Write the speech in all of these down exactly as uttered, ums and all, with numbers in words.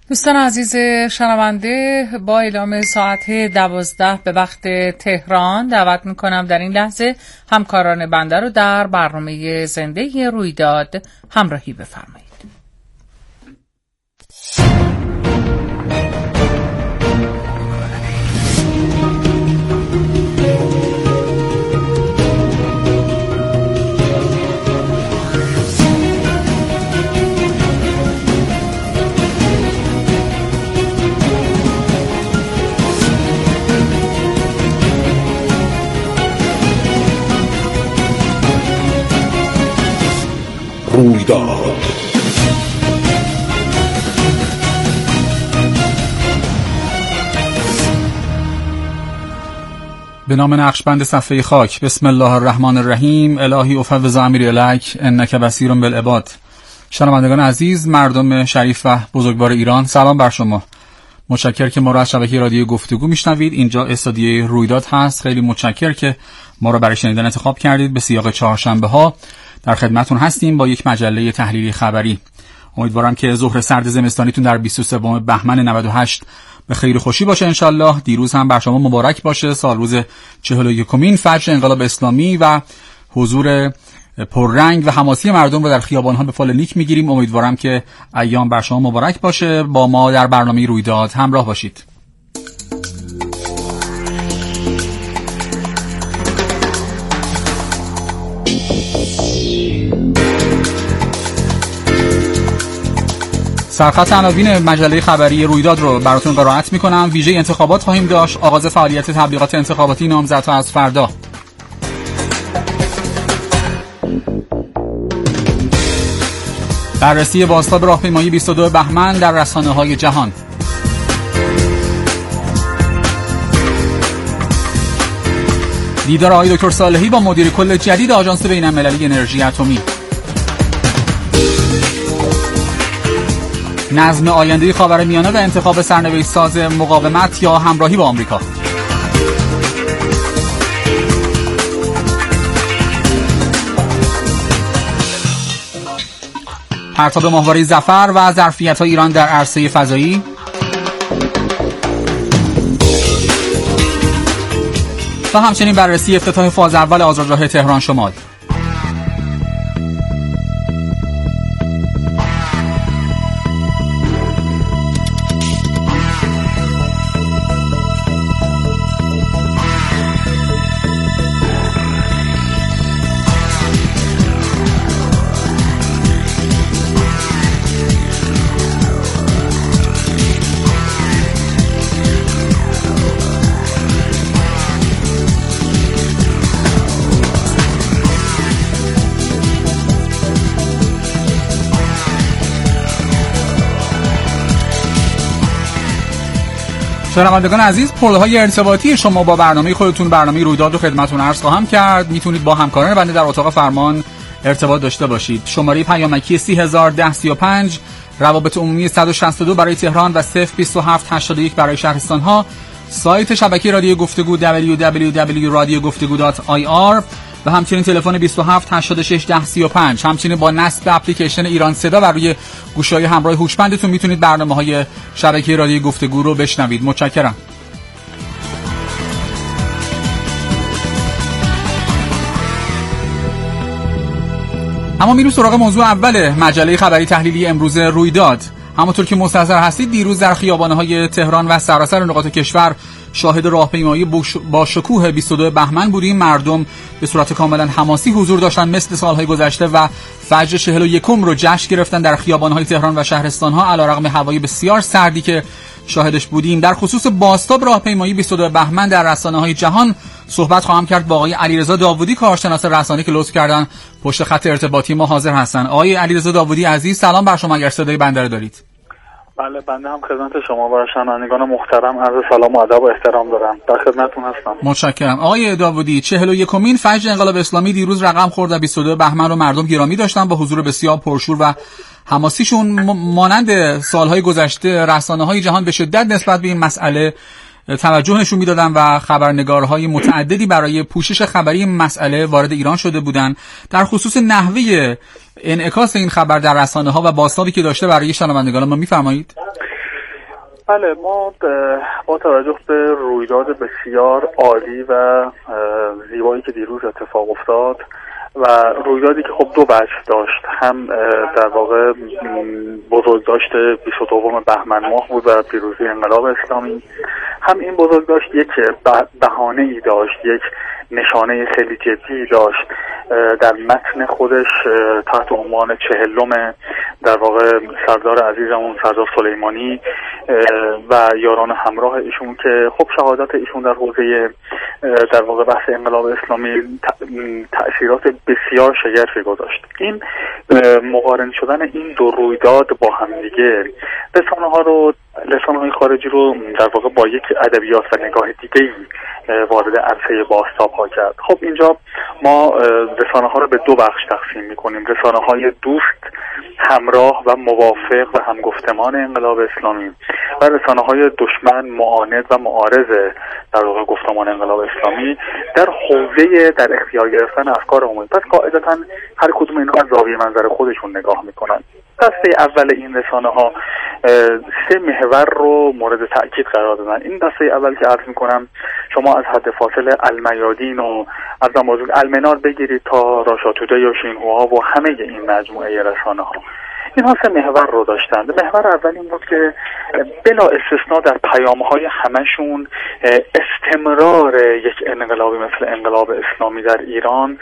دوستان عزیز شنونده، با اعلام ساعت دوازده به وقت تهران دعوت میکنم در این لحظه همکاران بنده رو در برنامه زنده رویداد همراهی بفرمایید. رویداد به نام نقشبند صفحه خاک. بسم الله الرحمن الرحیم. الهی افوض امری الیک انک بصیر بالعباد. شنوندگان عزیز، مردم شریف و بزرگوار ایران، سلام بر شما. متشکر که ما را از شبکه رادیو گفتگو میشنوید. اینجا استودیوی رویداد هست. خیلی متشکر که ما را برای شنیدن انتخاب کردید. به سیاق چهارشنبه ها در خدمتتون هستیم با یک مجله تحلیلی خبری. امیدوارم که ظهر سرد زمستانیتون در بیست و سوم بهمن نود و هشت به خیر و خوشی باشه انشالله. دیروز هم بر شما مبارک باشه، سال روز چهل و یکمین فجر انقلاب اسلامی و حضور پررنگ و حماسی مردم رو در خیابان‌ها به فال نیک میگیریم. امیدوارم که ایام بر شما مبارک باشه. با ما در برنامه رویداد همراه باشید. سرخط عناوین مجله خبری رویداد رو براتون قرائت میکنم. ویژه انتخابات خواهیم داشت. آغاز فعالیت تبلیغات انتخاباتی نامزدها از فردا. بررسی بازتاب راهپیمایی بیست و دو بهمن در رسانه‌های جهان. دیدار آقای دکتر صالحی با مدیر کل جدید آژانس بین‌المللی انرژی اتمی. نظم آینده خاورمیانه و انتخاب سرنوشت ساز مقاومت یا همراهی با آمریکا. پرتاب ماهواره ظفر و ظرفیت‌های ایران در عرصه فضایی. و همچنین بررسی افتتاح فاز اول آزادراه تهران شمال. شنوندگان عزیز، پل‌های ارتباطی شما با برنامه خودتون، برنامه رویداد رو خدمتتون عرض خواهم کرد. میتونید با همکاران بنده در اتاق فرمان ارتباط داشته باشید. شماره پیامکی سی هزار ده سی و پنج، روابط عمومی صد و شصت و دو برای تهران و صفر بیست و هفت هشتاد و یک برای شهرستان‌ها. سایت شبکه رادیو گفتگو دبلیو دبلیو دبلیو دات رادیو گفتگو دات آی آر و همچنین تلفن بیست و هفت هشتاد و شش ده سی و پنج. همچنین با نصب اپلیکیشن ایران صدا بر روی گوشی‌های همراه هوشمندتون میتونید برنامه‌های شبکه رادیو گفتگو رو بشنوید. متشکرم. اما میریم سراغ موضوع اول مجله خبری تحلیلی امروز رویداد. همونطور که مستحضر هستید، دیروز در خیابان‌های تهران و سراسر نقاط کشور شاهد راهپیمایی با شکوه بیست و دو بهمن بودیم. مردم به صورت کاملا حماسی حضور داشتن مثل سالهای گذشته و فجر چهل و یکم رو جشن گرفتن در خیابان‌های تهران و شهرستان‌ها علیرغم هوای بسیار سردی که شاهدش بودیم. در خصوص بازتاب راهپیمایی بیست و دو بهمن در رسانه‌های جهان صحبت خواهم کرد با آقای علیرضا داوودی، کارشناس رسانه‌ای که لطف کردن پشت خط ارتباطی ما حاضر هستن. آقای علیرضا داوودی عزیز، سلام بر شما. اگر صدای بنده رو دارید. بله، بنده هم خدمت شما و شنوندگان محترم عرض سلام و ادب و احترام دارم. در خدمتتون هستم. متشکرم. آقای داوودی، چهل و یکمین فجر انقلاب اسلامی دیروز رقم خورد و بیست و دو بهمن رو مردم گرامی داشتن با حضور بسیار پرشور و حماسیشون. مانند سالهای گذشته رسانه‌های جهان به شدت نسبت به این مسئله توجه نشون میدادن و خبرنگارهای متعددی برای پوشش خبری مسئله وارد ایران شده بودند. در خصوص نحوه انعکاس این خبر در رسانه‌ها و بازتابی که داشته برای شنوندگان ما میفرمایید؟ بله، ما با توجه به رویداد بسیار عالی و زیبایی که دیروز اتفاق افتاد و رویدادی که خب دو وجه داشت، هم در واقع بزرگداشت بیست و دو بهمن ماه بود و پیروزی انقلاب اسلامی، هم این بزرگداشت یک بهانه ای داشت، یک نشانه خیلی جدی داشت. در متن خودش تحت عنوان چهلم در واقع سردار عزیزمون سردار سلیمانی و یاران همراه ایشون که خب شهادت ایشون در حوزه در واقع بحث انقلاب اسلامی تأثیرات بسیار شگرفی گذاشت. این مقارن شدن این دو رویداد با هم دیگه رسانه ها رو رسانه‌های خارجی رو در واقع با یک ادبیات و نگاه دیگه‌ای وارد عرصه بازتاب‌ها کرد. خب اینجا ما رسانه‌ها رو به دو بخش تقسیم می‌کنیم: رسانه‌های دوست، همراه و موافق و همگفتمان انقلاب اسلامی و رسانه‌های دشمن، معاند و معارض در واقع گفتمان انقلاب اسلامی در حوزه در اختیار گرفتن افکار عمومی. پس قاعدتاً هر کدوم اینها از زاویه منظر خودشون نگاه می‌کنن. دسته اول این رسانه‌ها سه محور رو مورد تأکید قرار دادن. این دسته اول که عرض می‌کنم شما از حد فاصل المیادین و از موضوع المنار بگیرید تا راشاتوده یا شینهوها و همه این مجموعه رسانه‌ها، اینها سه محور رو داشتند. محور اول این بود که بلا استثناء در پیام‌های همشون استمرار یک انقلابی مثل انقلاب اسلامی در ایران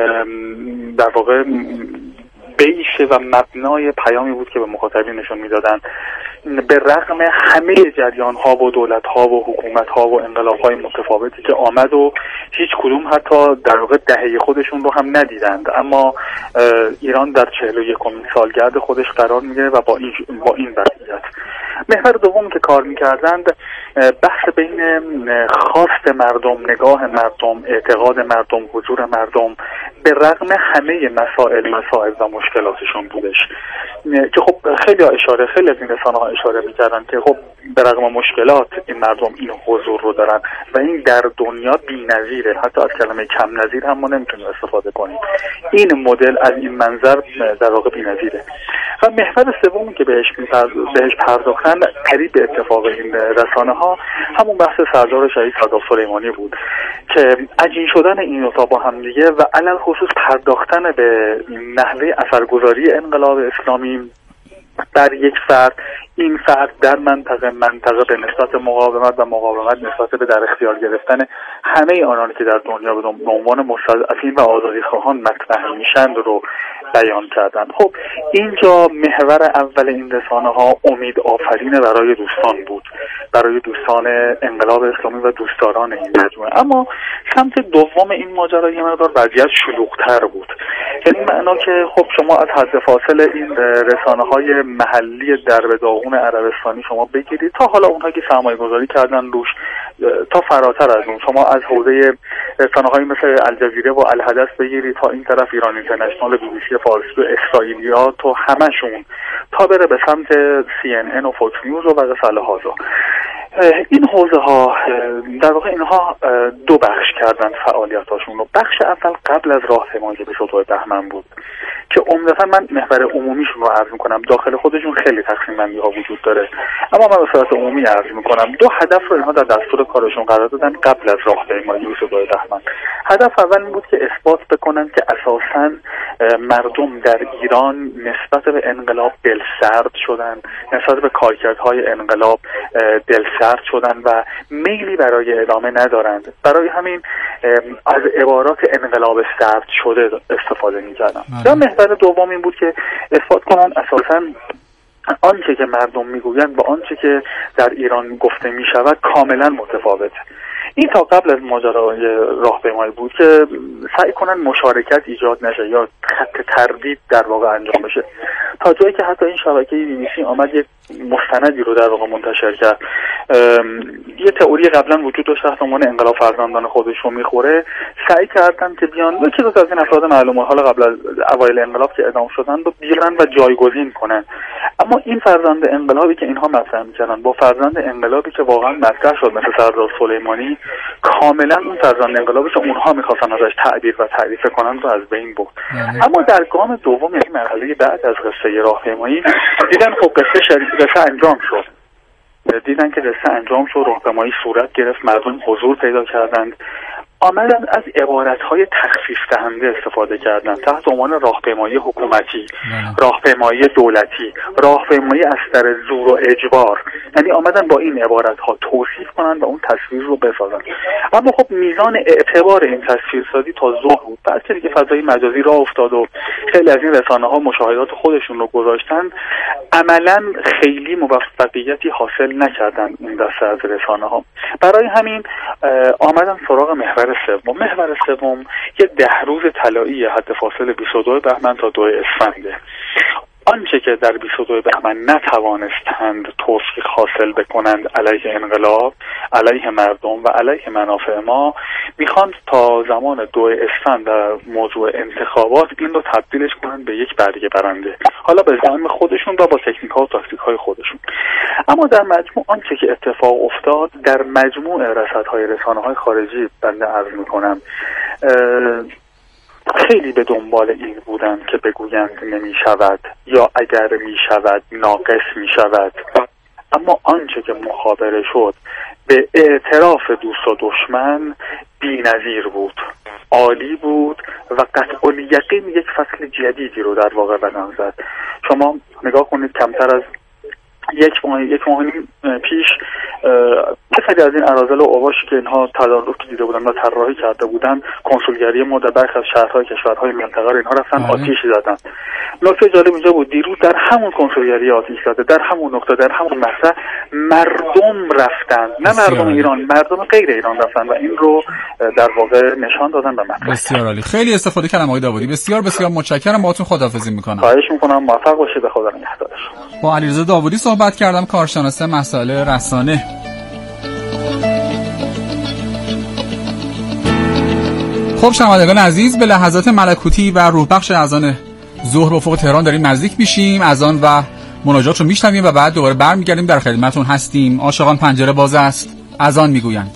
در واقع بیشه و مبنای پیامی بود که به مخاطبین نشون میدادن به رغم همه جریان ها و دولت ها و حکومت ها و انقلاب های متفاوتی که آمد و هیچ کدوم حتی در واقع دهه خودشون رو هم ندیدند، اما ایران در چهل و یکمین سالگرد خودش قرار میگیره و با این با این وضعیت. محور دوم که کار میکردند بحث بین خواست مردم، نگاه مردم، اعتقاد مردم، حضور مردم به رغم همه مسائل مسائل و مشکلاتشون بودش که خب خیلی اشاره خیلی از این رسانه ها اشاره میکردن که خب به رغم مشکلات این مردم این حضور رو دارن و این در دنیا بی‌نظیره، حتی از کلمه کم نظیر هم ما نمیتونیم استفاده کنیم. این مدل از این منظر در واقع بی‌نظیره. و محور سومی که بهش بهش پرداختن قریب به اتفاق این رسانه ها همون بحث سردار شهید سردار سلیمانی بود که عجین شدن این دو تا با هم دیگه و علل خصوص پرداختن به نحوه اثرگذاری انقلاب اسلامی بر یک فرد، این فرد در منطقه منطقه به نسبت مقاومت و مقاومت نسبت به در اختیار گرفتن همه آنانی که در دنیا به عنوان مستضعفین و آزادیخواهان مطرح میشند رو بیان کردن. خب اینجا محور اول این رسانه ها امید آفرین برای دوستان بود، برای دوستان انقلاب اسلامی و دوستداران این مجموعه. اما سمت دوم این ماجرا یه مقدار وضعیت شلوغ‌تر بود، یعنی معنا که خب شما از حد فاصل این رسانه های محلی درب داغون عربستانی شما بگیرید تا حالا اونها که سرمایه گذاری کردن روش تا فراتر از اون، شما از حوزه رسانه های مثل الجزیره و الحدث بگیرید تا این طرف ایران اینترنشنال، بی بی سی فارسی و اسرائیلیات و همشون تا بره به سمت سی ان ان و فوکس نیوز و بقیه هازا. این حوزه ها در واقع اینها دو بخش کردن فعالیتاشون رو. بخش اول قبل از راهپیمایی که بیست و دو بهمن بود که عمدتا من محور عمومیشون رو عرض میکنم، داخل خودشون خیلی تقسیم بندی ها وجود داره، اما من به صورت عمومی عرض میکنم. دو هدف رو اینها در دستور کارشون قرار دادن قبل از راهپیمایی بیست و دو بهمن. هدف اول این بود که اثبات بکنن که اساساً مردم در ایران نسبت به انقلاب دلسرد شدن، نسبت به کارکردهای انقلاب دلسرد شدن و میلی برای ادامه ندارند. برای همین از عبارات انقلاب سرد شده استفاده می‌کردن. یا محور دوم این بود که اثبات کنن اساساً آنچه که مردم میگویند و آنچه که در ایران گفته میشود کاملا متفاوته. این تا قبل از ماجرای راهپیمایی بود که سعی کنن مشارکت ایجاد نشه یا خط تردید در واقع انجام بشه، تا جایی که حتی این شبکه بی بی سی آمد یک مستندی رو در واقع منتشر کرد. یه تئوری قبلا وجود داشت تحت عنوان انقلاب فرزندان خودش رو میخوره، سعی کردن که بیان یکی دو تا از این افراد معلومه حالا قبل از اوایل انقلاب که اعدام شدن رو بیارن و جایگزین کنن. اما این فرزند انقلابی که اینها مطرح می‌کردن با فرزند انقلابی که واقعا مطرح شد مثل سردار سلیمانی، کاملا اون فرزند انقلابی که اونها می‌خواستن ازش تعبیر و تعریف کنن رو از بین برد. اما در گام دوم، یعنی مرحله بعد از قصه راهپیمایی، دیدن خب قصه شریف قصه انجام شد دیدن که قصه انجام شد، راهپیمایی صورت گرفت، مردم حضور پیدا کردند، آمدن از عبارت‌های تخفیف دهنده استفاده کردن تحت عنوان راهپیمایی حکومتی، راهپیمایی دولتی، راهپیمایی از سر زور و اجبار. یعنی آمدن با این عبارت‌ها توصیف کنن و اون تصویر رو بسازن. اما خب میزان اعتبار این تصویرسازی تا ظهر بود. بعد که دیگه فضای مجازی راه افتاد و خیلی از این رسانه‌ها مشاهدات خودشون رو گذاشتن، عملاً خیلی موفقیتی حاصل نکردن این دسته از رسانه‌ها. برای همین آمدن سراغ محور سوم. محور سوم یه ده روز طلایی حد فاصل بیست و دو بهمن تا دو اسفنده. آنچه که در بیست و دو بهمن نتوانستند توفیق حاصل بکنند علیه انقلاب، علیه مردم و علیه منافع ما، میخواند تا زمان دو اسفند در موضوع انتخابات این رو تبدیلش کنند به یک برگه برنده، حالا به زعم خودشون و با تکنیک ها و تاکتیک های خودشون. اما در مجموع آنچه که اتفاق افتاد در مجموع رصدهای رسانه های خارجی، بنده عرض میکنم خیلی به دنبال این بودند که بگویند نمی شود یا اگر می شود ناقص می شود. اما آنچه که مخابره شد به اعتراف دوست و دشمن بی‌نظیر بود، عالی بود و قطع الیقین یک فصل جدیدی رو در واقع بدن زد. شما نگاه کنید کمتر از یک ماه یک ماه پیش بسیاری از این اراذل و اوباشی که اینها تدارک دیده بودن و طراحی کرده بودن، کنسولگری ما در برخی از شهرهای کشورهای منطقه رو اینها رفتن آتیش زدن. نکته جالب اینجا بود دیروز در همون کنسولگری آتیش زده، در همون نقطه، در همون مقطع مردم رفتن، نه مردم ایران، مردم غیر ایران رفتن و این رو در واقع نشان دادن به مردم. بسیار عالی، خیلی استفاده کردم آقای داوودی. بسیار بسیار متشکرم، باهاتون خداحافظی میکنم. خواهش میکنم، موفق باشید، به خدا نگهدارش. با علیرضا داوودی صحبت کردم، کارشناس مسائل رسانه. خب شنوندگان عزیز، به لحظات ملکوتی و روحبخش اذان ظهر افق تهران داریم نزدیک میشیم. اذان و مناجات رو میشنویم و بعد دوباره برمیگردیم، در خدمتتون هستیم. عاشقان پنجره باز است، اذان میگویند.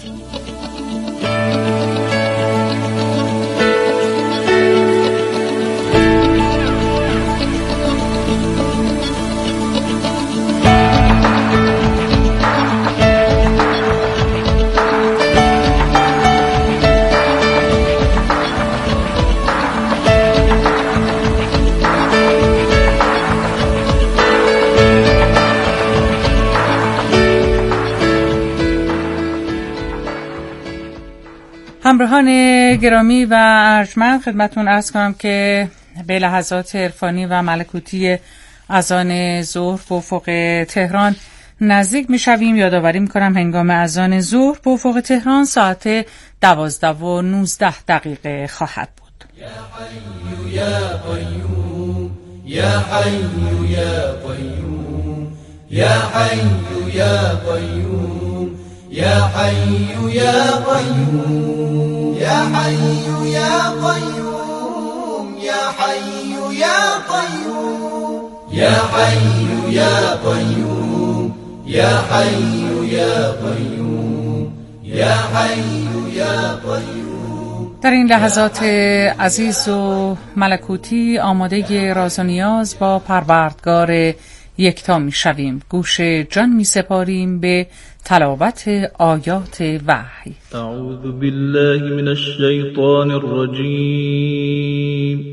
همراهان گرامی و ارجمند، خدمتون عرض کنم که به لحظات عرفانی و ملکوتی اذان ظهر به افق تهران نزدیک میشویم. یادآوری میکنم هنگام اذان ظهر به افق تهران ساعت دوازده و نوزده دقیقه خواهد بود. یا حی یا قیوم، یا حی یا قیوم، یا حی یا قیوم، یا حی یا قیوم، یا حی یا قیوم، یا حی یا قیوم، یا حی یا قیوم، یا حی یا قیوم، یا حی یا قیوم. در این لحظات عزیز و ملکوتی آماده راز و نیاز با پروردگار یکتا می شویم. گوش جان می سپاریم به تلاوت آیات وحی. اعوذ بالله من الشیطان الرجیم.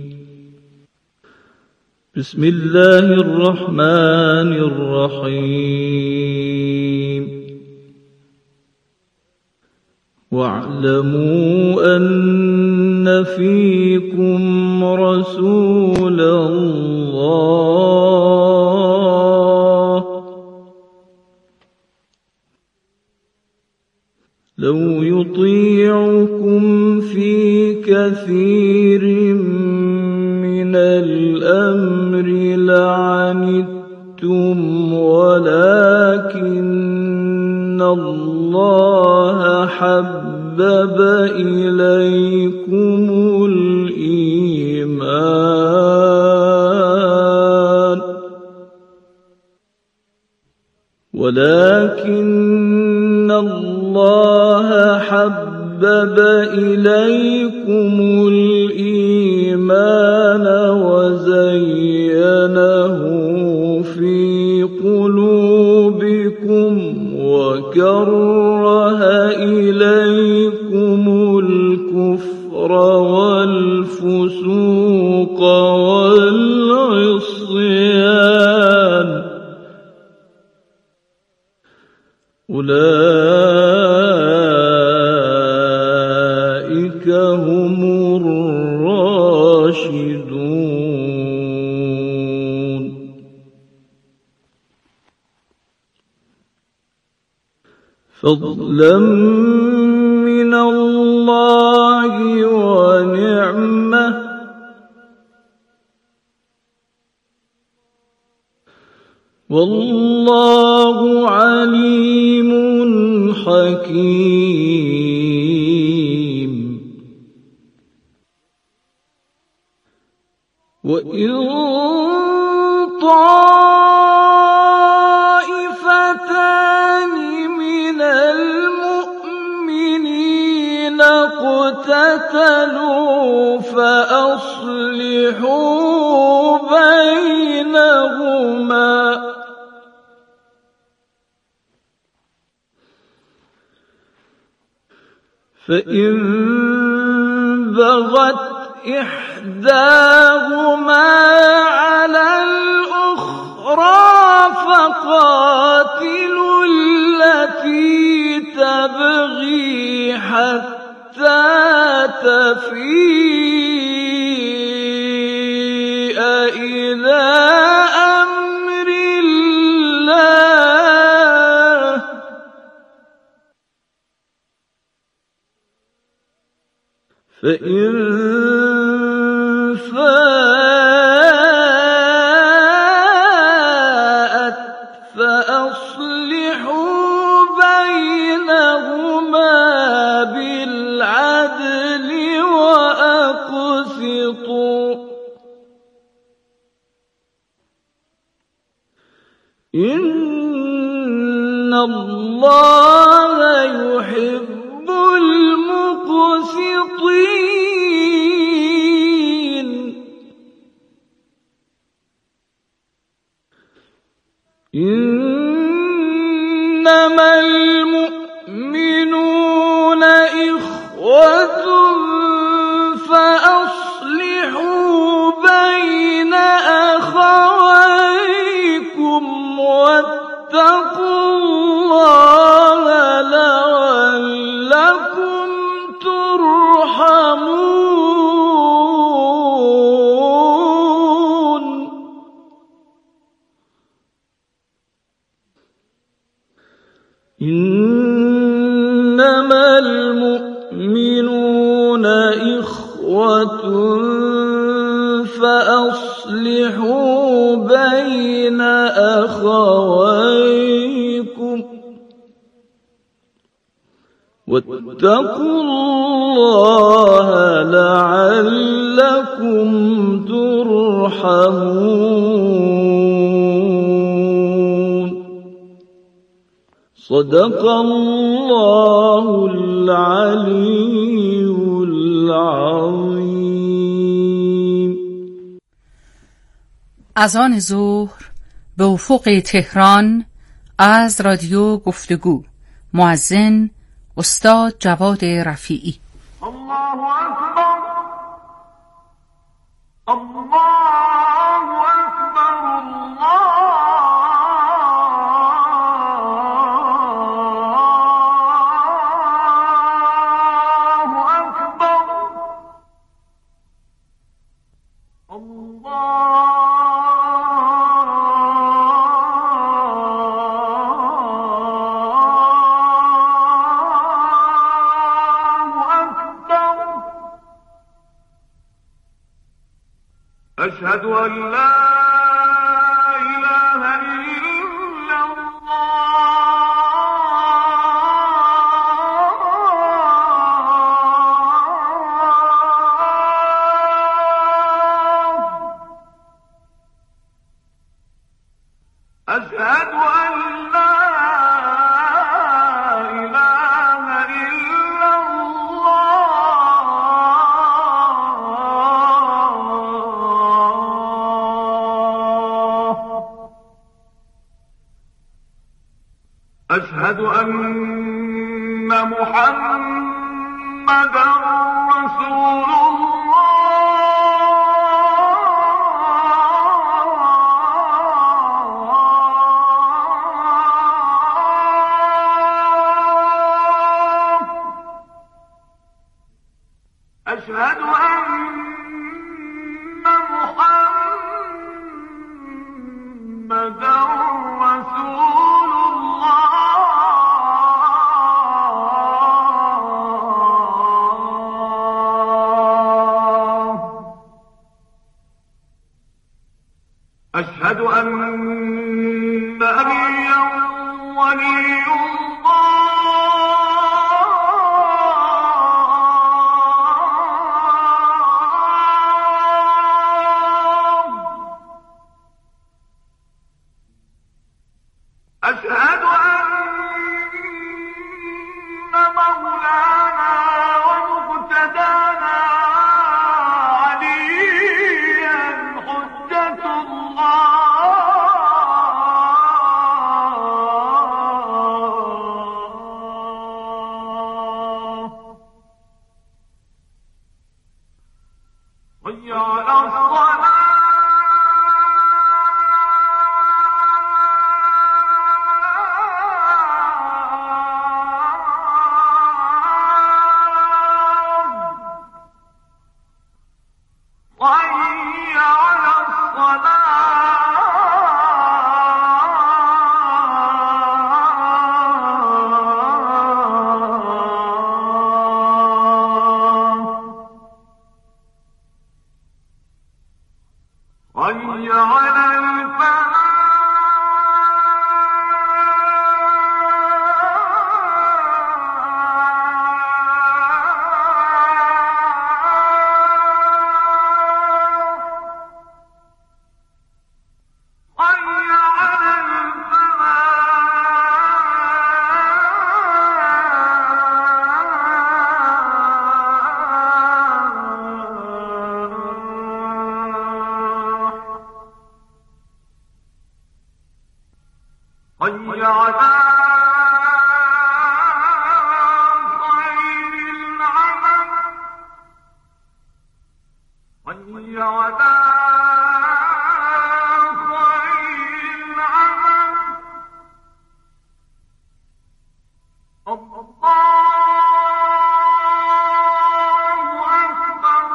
بسم الله الرحمن الرحیم. واعلموا أن فيكم رسول الله لو يطيعكم في كثير من الأمر لعنتم ولكن الله حبب إليكم الإيمان ولكن الله حبب إليكم الإيمان وزينه في قلوبكم والعصيان أولئك هم الراشدون. فضلا من الله ونعمة والله عليم حكيم. وإن طائفتان من المؤمنين اقتتلوا فأصلحوا بينهما فإن بغت إحداهما على الأخرى فقاتلوا التي تبغي حتى تفيء إلى أمر الله فإن فاءت فأصلحوا بينهما بالعدل وأقسطوا إن الله يحب المقسطين. إنما المؤمنون إخوة فأصلحوا بين أخويكم واتقوا الله لعلكم ترحمون. إنما المؤمنون إخوة فأصلحوا بين أخويكم واتقوا الله لعلكم ترحمون. صدق الله العلي العظيم. اذان ظهر به افق تهران از رادیو گفتگو. مؤذن استاد جواد رفیعی. الله اکبر الله اکبر أشهد أن لا إله إلا الله أشهد أن لا إله إلا أشهد أن محمدًا رسول الله أشهد أن عليا ولي أشهد أن مولانا ومقتدانا عليا حجة الله حي على الصلاة حي على الفلاح حي على خير العمل حي على خير العمل الله أكبر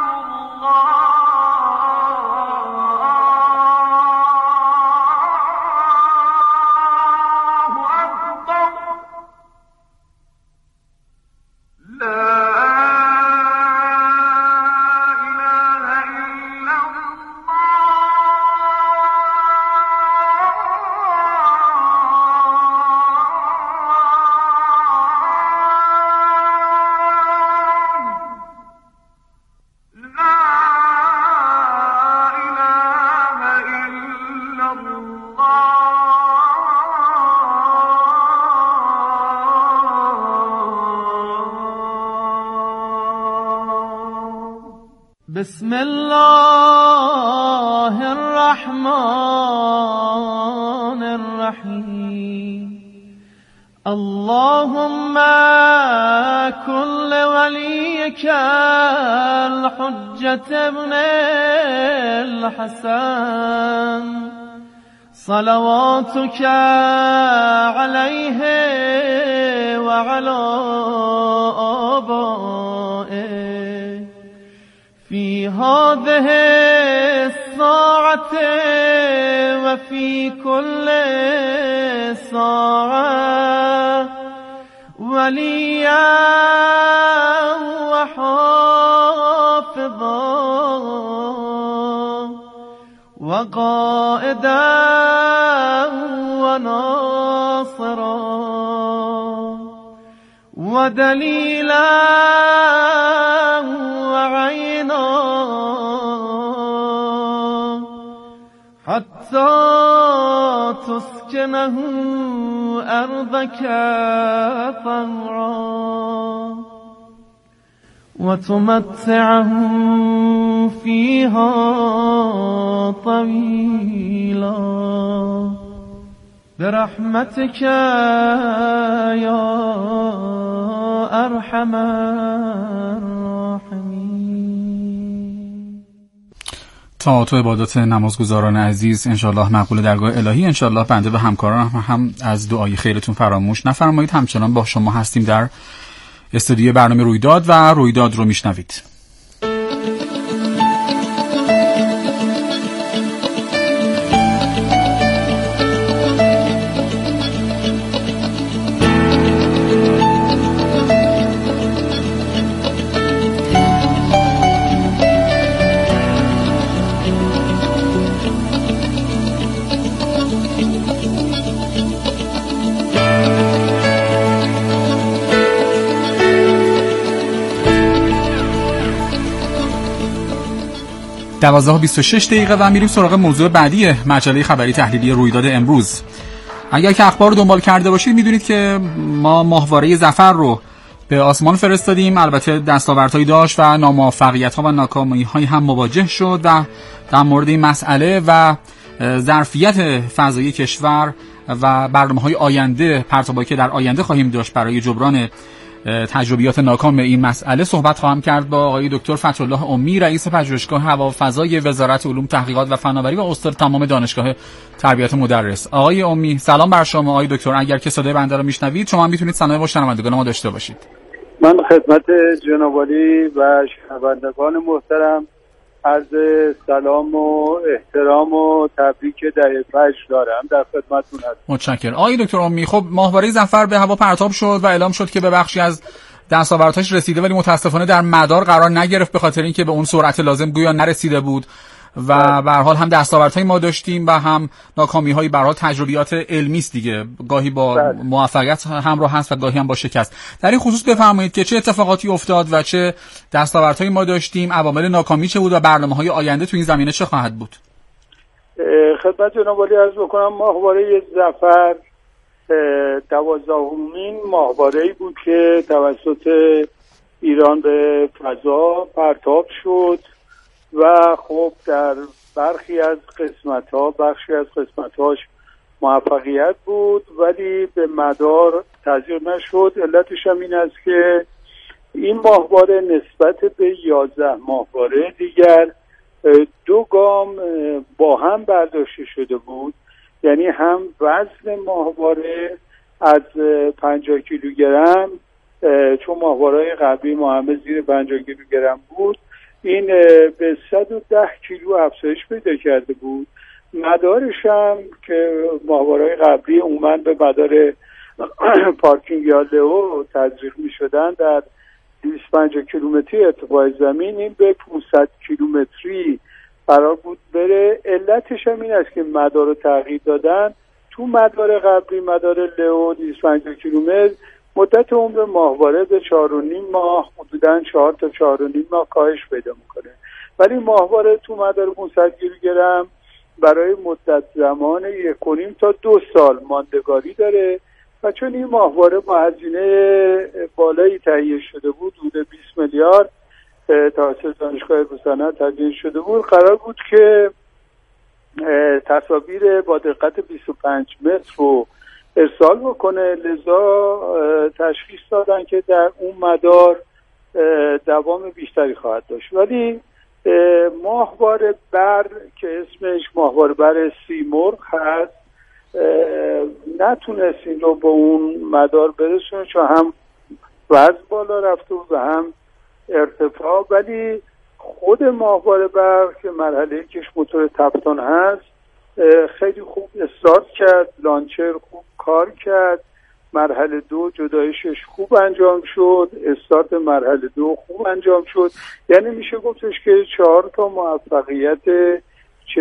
بسم الله الرحمن الرحيم اللهم كن لوليك الحجة ابن الحسن صلواتك عليه وعلى آبائه في هذه الساعة وفي كل ساعة وليا وحافظا وقائدا وناصرا ودليلا وعينا حتى تسكنه أرضك طوعا وتمتعه فيها طويلا برحمتك يا أرحم الراحمين. طاعات و عبادات نمازگزاران عزیز انشالله مقبول درگاه الهی. انشالله بنده و همکاران هم, هم از دعای خیرتون فراموش نفرمایید. همچنان با شما هستیم در استودیو برنامه رویداد و رویداد رو میشنوید. دوازده و بیست و شش دقیقه و میریم سراغ موضوع بعدی مجله خبری تحلیلی رویداد امروز. اگر که اخبار رو دنبال کرده باشید میدونید که ما ماهواره ظفر رو به آسمان فرستادیم. البته دستاوردهایی داشت و ناموفقیت‌ها و ناکامی‌هایی هم مواجه شد و در مورد این مسئله و ظرفیت فضایی کشور و برنامه‌های آینده، پرتابایی که در آینده خواهیم داشت برای جبران تجربیات ناکام این مسئله صحبت خواهم کرد با آقای دکتر فتح‌الله امی، رئیس پژوهشگاه هوافضای وزارت علوم تحقیقات و فناوری و استاد تمام دانشگاه تربیت مدرس. آقای امی سلام بر شما. آقای دکتر اگر که صدای بنده را میشنوید شما میتونید سلام با شنوندگان ما داشته باشید. من خدمت جناب عالی و شنوندگان محترم عرض سلام و احترام و تبریک دهه فجر دارم، در خدمتتون هستم. متشکرم. آقای دکتر امی، خب ماهواره ظفر به هوا پرتاب شد و اعلام شد که به بخشی از دستاوردهاش رسیده ولی متاسفانه در مدار قرار نگرفت به خاطر اینکه به اون سرعت لازم گویا نرسیده بود و به هر حال هم دستاوردهای ما داشتیم و هم ناکامی‌های به هر حال تجربیات علمی است دیگه، گاهی با بله. موفقیت همراه هست و گاهی هم با شکست. در این خصوص بفرمایید که چه اتفاقاتی افتاد و چه دستاوردهایی ما داشتیم، عوامل ناکامی چه بود و برنامه‌های آینده تو این زمینه چه خواهد بود؟ خدمت جناب عالی عرض بکنم ماهواره ظفر دوازدهمین ماهواره‌ای بود که توسط ایران به فضا پرتاب شد و خب در برخی از قسمت‌ها بخشی از قسمت‌هاش موفقیت بود ولی به مدار تزریق نشد. علتش هم این است که این ماهواره نسبت به یازده ماهواره دیگر دو گام با هم برداشته شده بود، یعنی هم وزن ماهواره از پنجاه کیلوگرم، چون ماهواره‌های قبلی ما همه زیر پنجاه کیلوگرم بود، این به صد و ده کیلو افزایش پیدا کرده بود. مدارش هم که ماهواره‌های قبلی عموماً به مدار پارکینگ یا لئو تزریق می‌شدن در دویست و پنجاه کیلومتری ارتفاع زمین، این به پانصد کیلومتری قرار بود بره. علتش هم این است که مدار رو تغییر دادن. تو مدار قبلی مدار لئو دویست و پنجاه کیلومتر مدت عمر ماهواره به چهار و نیم ماه، حدوداً چهار تا چهار و نیم ماه کاهش پیدا میکنه، ولی ماهواره تو مدار پانصد کیلوگرم برای مدت زمان یک و نیم تا دو سال ماندگاری داره و چون این ماهواره با هزینه بالایی تهیه شده بود، حدود بیست میلیارد توسط دانشگاه بوسنت تهیه شده بود، قرار بود که تصاویر با دقت بیست و پنج متر رو ارسال بکنه. لذا تشخیص دادن که در اون مدار دوام بیشتری خواهد داشت، ولی ماهواره بر که اسمش ماهواره بر سیمرغ هست نتونست این رو به اون مدار برسونه، چون هم وزن بالا رفته و هم ارتفاع. ولی خود ماهواره بر که مرحله کش موتور تپتان هست خیلی خوب استارت کرد، لانچر خوب کار کرد، مرحله دو جدایشش خوب انجام شد، استارت مرحله دو خوب انجام شد، یعنی میشه گفتش که چهار تا موفقیت